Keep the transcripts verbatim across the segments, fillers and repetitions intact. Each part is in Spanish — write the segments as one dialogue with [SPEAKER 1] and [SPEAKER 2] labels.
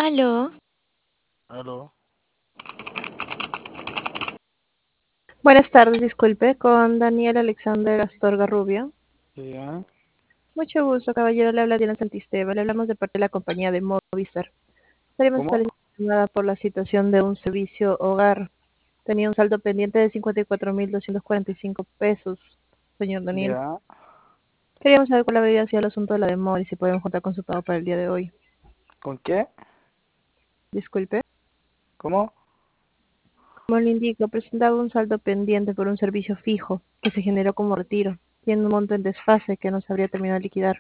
[SPEAKER 1] Aló,
[SPEAKER 2] Aló,
[SPEAKER 3] Buenas tardes, disculpe, con Daniel Alexander Astorga Rubio.
[SPEAKER 2] sí, ¿eh?
[SPEAKER 3] Mucho gusto, caballero, le habla Diana Santisteba, le hablamos de parte de la compañía de Movistar. Estaríamos
[SPEAKER 2] ¿Cómo?
[SPEAKER 3] llamada por la situación de un servicio hogar. Tenía un saldo pendiente de cincuenta y cuatro mil doscientos cuarenta y cinco pesos, señor Daniel.
[SPEAKER 2] Ya,
[SPEAKER 3] Queríamos saber cuál habría sido el asunto de la demora y si podemos contar con su pago para el día de hoy.
[SPEAKER 2] ¿con qué?
[SPEAKER 3] Disculpe.
[SPEAKER 2] ¿Cómo?
[SPEAKER 3] Como le indico, presentaba un saldo pendiente por un servicio fijo que se generó como retiro. Tiene un monto en desfase que no sabría terminar de liquidar.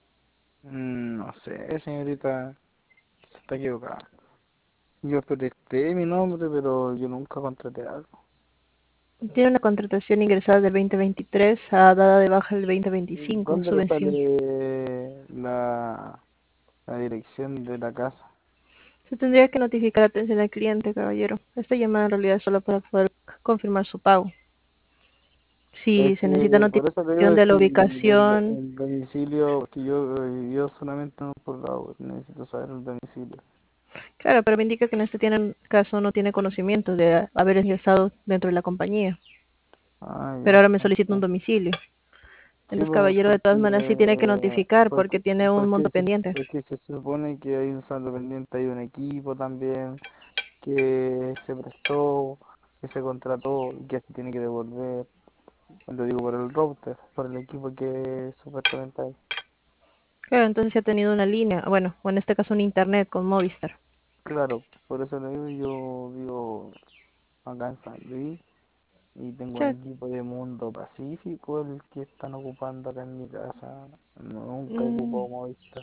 [SPEAKER 2] Mm, no sé, señorita, se está equivocada. Yo presté mi nombre, pero yo nunca contraté algo.
[SPEAKER 3] Tiene una contratación ingresada del veinte veintitrés a dada de baja del veinte veinticinco,
[SPEAKER 2] ¿Dónde le
[SPEAKER 3] subvención.
[SPEAKER 2] sale la, la dirección de la casa?
[SPEAKER 3] Se tendría que notificar la atención al cliente, caballero. Esta llamada en realidad es solo para poder confirmar su pago.
[SPEAKER 2] Es
[SPEAKER 3] Si se necesita
[SPEAKER 2] que por eso te digo
[SPEAKER 3] notificación
[SPEAKER 2] es
[SPEAKER 3] de la
[SPEAKER 2] que el, el-
[SPEAKER 3] ubicación,
[SPEAKER 2] el domicilio, porque yo, eh, yo solamente no por lado, necesito saber el domicilio.
[SPEAKER 3] claro, pero me indica que en este tiene- caso no tiene conocimiento de haber ingresado dentro de la compañía.
[SPEAKER 2] Ah,
[SPEAKER 3] Pero
[SPEAKER 2] ya,
[SPEAKER 3] ahora me solicita un
[SPEAKER 2] ok.
[SPEAKER 3] domicilio.
[SPEAKER 2] Sí,
[SPEAKER 3] Entonces,
[SPEAKER 2] po,
[SPEAKER 3] caballero, de todas maneras sí tiene que
[SPEAKER 2] porque,
[SPEAKER 3] notificar porque
[SPEAKER 2] porque,
[SPEAKER 3] tiene un monto
[SPEAKER 2] porque, se,
[SPEAKER 3] pendiente.
[SPEAKER 2] porque se supone que hay un saldo pendiente, hay un equipo también que se prestó, que se contrató y que se tiene que devolver. Lo digo por el router, por el equipo que supuestamente hay.
[SPEAKER 3] Claro, entonces sí ha tenido una línea, bueno, o en este caso un internet con Movistar.
[SPEAKER 2] Claro, por eso le digo, yo vivo acá en San Luis y tengo un
[SPEAKER 3] Ya,
[SPEAKER 2] equipo de Mundo Pacífico el que están ocupando acá en mi casa. No, nunca he
[SPEAKER 3] mm,
[SPEAKER 2] ocupado Movistar.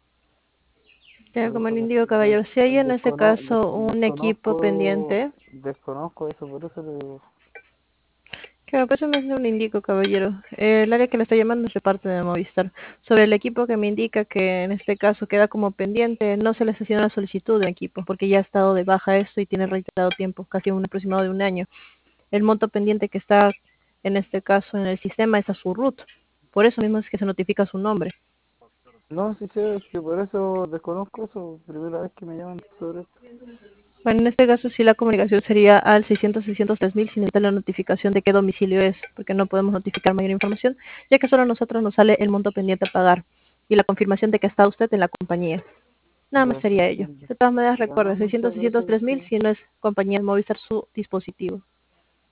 [SPEAKER 3] ya
[SPEAKER 2] Por
[SPEAKER 3] como
[SPEAKER 2] eso
[SPEAKER 3] le
[SPEAKER 2] des-
[SPEAKER 3] indico,
[SPEAKER 2] des-
[SPEAKER 3] caballero, si hay en este
[SPEAKER 2] descono- des-
[SPEAKER 3] caso un equipo
[SPEAKER 2] desconozco,
[SPEAKER 3] pendiente,
[SPEAKER 2] desconozco eso, por eso le digo.
[SPEAKER 3] claro, pues eso me lo indico, caballero. Eh, el área que le está llamando es de parte de Movistar. Sobre el equipo que me indica que en este caso queda como pendiente, no se les haciendo la solicitud de equipo, porque ya ha estado de baja esto y tiene reiterado tiempo, casi un aproximado de un año. El monto pendiente que está en este caso en el sistema es a su root. Por eso mismo es que se notifica su nombre.
[SPEAKER 2] No, sí sé, es que por eso desconozco eso, primera vez que me llaman sobre esto.
[SPEAKER 3] Bueno, en este caso sí la comunicación sería al seiscientos seiscientos tres mil sin necesitar la notificación de qué domicilio es, porque no podemos notificar mayor información, ya que solo a nosotros nos sale el monto pendiente a pagar y la confirmación de que está usted en la compañía. Nada más
[SPEAKER 2] Ya, sí
[SPEAKER 3] sería ello.
[SPEAKER 2] entiendo.
[SPEAKER 3] De todas maneras,
[SPEAKER 2] Ya no,
[SPEAKER 3] recuerde,
[SPEAKER 2] muchas
[SPEAKER 3] seiscientos seiscientos
[SPEAKER 2] gracias,
[SPEAKER 3] tres mil
[SPEAKER 2] sí.
[SPEAKER 3] si no es compañía Movistar su dispositivo.